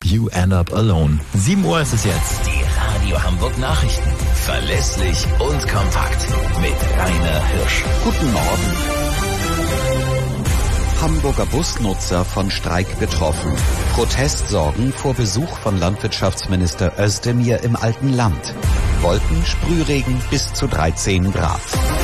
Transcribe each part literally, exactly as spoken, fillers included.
you end up alone. sieben Uhr ist es jetzt. Die Radio Hamburg Nachrichten. Verlässlich und kompakt. Mit Rainer Hirsch. Guten Morgen. Hamburger Busnutzer von Streik betroffen. Protestsorgen vor Besuch von Landwirtschaftsminister Özdemir im alten Land. Wolken, Sprühregen bis zu dreizehn Grad.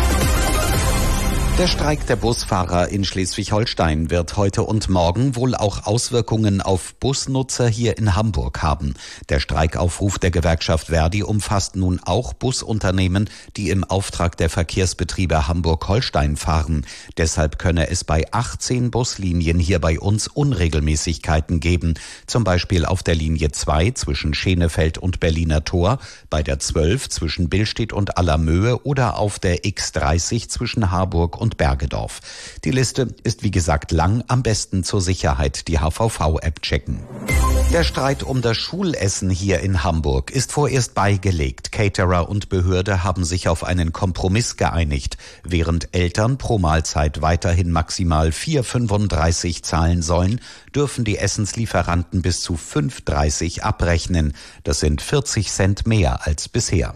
Der Streik der Busfahrer in Schleswig-Holstein wird heute und morgen wohl auch Auswirkungen auf Busnutzer hier in Hamburg haben. Der Streikaufruf der Gewerkschaft Verdi umfasst nun auch Busunternehmen, die im Auftrag der Verkehrsbetriebe Hamburg-Holstein fahren. Deshalb könne es bei achtzehn Buslinien hier bei uns Unregelmäßigkeiten geben. Zum Beispiel auf der Linie zwei zwischen Schenefeld und Berliner Tor, bei der zwölf zwischen Billstedt und Allermöhe oder auf der X dreißig zwischen Harburg und und Bergedorf. Die Liste ist wie gesagt lang, am besten zur Sicherheit die H V V-App checken. Der Streit um das Schulessen hier in Hamburg ist vorerst beigelegt. Caterer und Behörde haben sich auf einen Kompromiss geeinigt. Während Eltern pro Mahlzeit weiterhin maximal vier Euro fünfunddreißig zahlen sollen, dürfen die Essenslieferanten bis zu fünf Euro dreißig abrechnen. Das sind vierzig Cent mehr als bisher.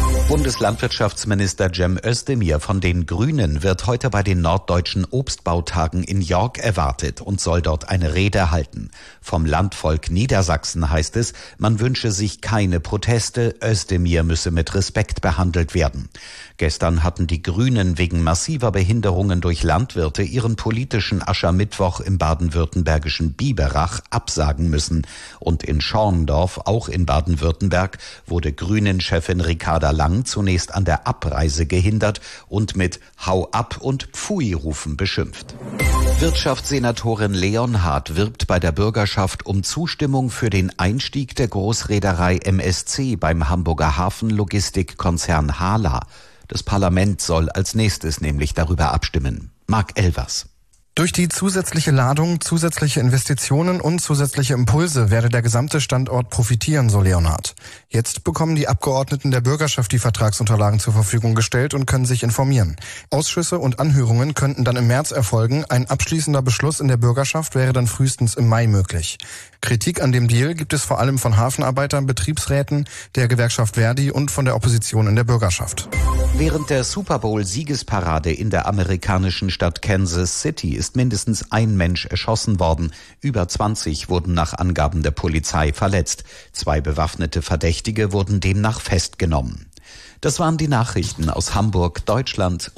Bundeslandwirtschaftsminister Cem Özdemir von den Grünen wird heute bei den Norddeutschen Obstbautagen in York erwartet und soll dort eine Rede halten. Vom Landvolk Niedersachsen heißt es, man wünsche sich keine Proteste, Özdemir müsse mit Respekt behandelt werden. Gestern hatten die Grünen wegen massiver Behinderungen durch Landwirte ihren politischen Aschermittwoch im baden-württembergischen Biberach absagen müssen. Und in Schorndorf, auch in Baden-Württemberg, wurde Grünen-Chefin Ricarda Lang zunächst an der Abreise gehindert und mit Hau ab und Pfui-Rufen beschimpft. Wirtschaftssenatorin Leonhardt wirbt bei der Bürgerschaft um Zustimmung für den Einstieg der Großreederei M S C beim Hamburger Hafenlogistikkonzern Hala. Das Parlament soll als nächstes nämlich darüber abstimmen. Marc Elvers. Durch die zusätzliche Ladung, zusätzliche Investitionen und zusätzliche Impulse werde der gesamte Standort profitieren, so Leonhardt. Jetzt bekommen die Abgeordneten der Bürgerschaft die Vertragsunterlagen zur Verfügung gestellt und können sich informieren. Ausschüsse und Anhörungen könnten dann im März erfolgen. Ein abschließender Beschluss in der Bürgerschaft wäre dann frühestens im Mai möglich. Kritik an dem Deal gibt es vor allem von Hafenarbeitern, Betriebsräten, der Gewerkschaft Verdi und von der Opposition in der Bürgerschaft. Während der Super Bowl-Siegesparade in der amerikanischen Stadt Kansas City ist mindestens ein Mensch erschossen worden. Über zwanzig wurden nach Angaben der Polizei verletzt. Zwei bewaffnete Verdächtige wurden demnach festgenommen. Das waren die Nachrichten aus Hamburg, Deutschland